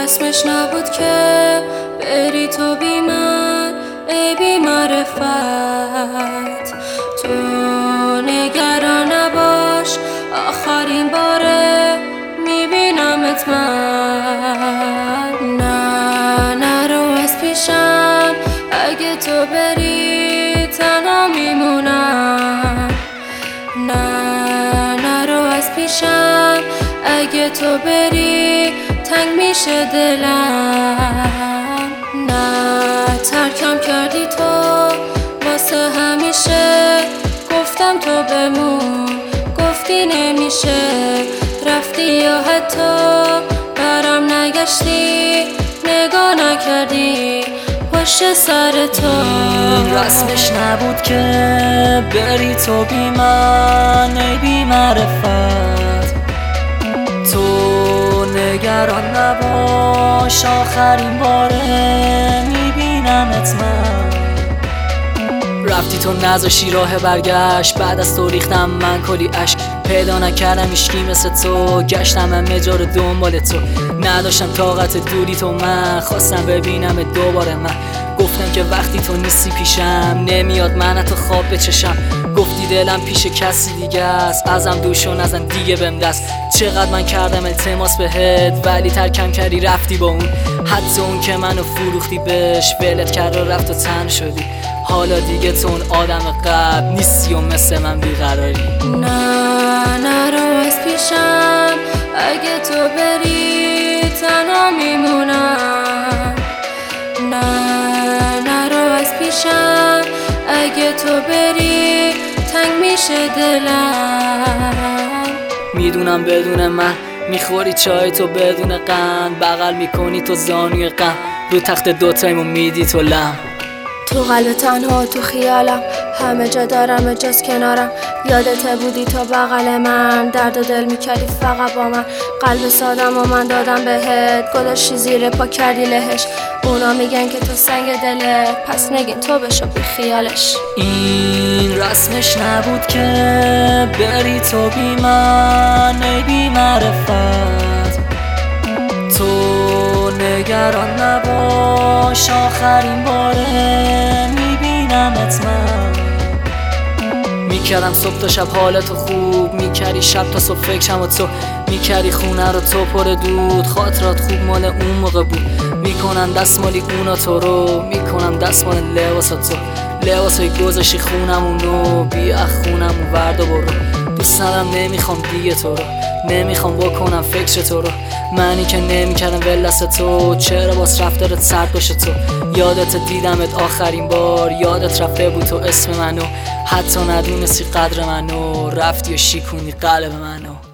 رسمش نبود که بری تو بی من، ای بی معرفت. تو نگران نباش، آخرین باره میبینمت من. نه نرو از پیشم، اگه تو بری تنها میمونم. نه نرو از پیشم، اگه تو بری تنگ میشه دلم. نه ترکم کردی تو واسه همیشه، گفتم تو بمون گفتی نمیشه. رفتی یا حتی برم نگشتی، نگاه نکردی پشت سر تو. رسمش نبود که بری تو بی من، ای بی معرفت. تو نگران نباش، آخرین باره میبینمت من. رفتی تو نذاشی راه برگشت، بعد از تو ریختم من کلی عشق. پیدا نکردم هیچکی مثل تو، گشتم همه جا رو دنبال تو. نداشتم طاقت دوری تو، من خواستم ببینم دوباره. من گفتم که وقتی تو نیستی پیشم، نمیاد من حتی خواب بچشم. گفتی دلم پیش کسی دیگه است، ازم دوش و نزن دیگه بهم دست. چقدر من کردم التماس بهت، ولی ترکم کردی رفتی با اون. حتی اون که منو فروختی بهش، ولت کرد و رفت و تن شدی. حالا دیگه تو اون آدم قبل نیستی و مثل من بیقراری. نه نرو از پیشم، اگه تو بری تنها میمونم. نه نرو از پیشم، اگه تو بری تنگ میشه دلم. میدونم بدون من میخوری چای تو بدون قند، بغل میکنی تو زانوی غم، رو تخت دوتایمو میدی تو لم. تو قلب تنها تو خیالم، همه جا دارم جز کنارم. یادت بودی تا بغل من، درد و دل میکردی فقط با من. قلب سادم و من دادم بهت، گذاشتی زیر پا کردی لهش. اونا میگن که تو سنگ دله، پس نگین تو بشو بی خیالش. این رسمش نبود که بری تو بی من، ای بی معرفت. تو نگران نباش، آخرین باره میبینمت من. میکردم صبح تا شب حالتو خوب، میکردی شب تا صبح فکرم و تو. میکردی خونه رو تو پر دود، خاطرات خوب مال اون موقع بود. میکنم دستمالی اونا تو رو، میکنم دستمال لباسا تو. لباسای گذاشی خونمونو، بیا خونمون ورد و برو. دوست ندارم نمیخوام دیگه تو رو، نمیخوام بکنم فکر تو رو. منی که نمیکردم ولست تو، چرا باز رفتارت سرد باشه تو. یادت دیدمت آخرین بار، یادت رفته بود تو اسم منو. حتی ندونستی قدر منو، رفتی و شیکونی قلب منو.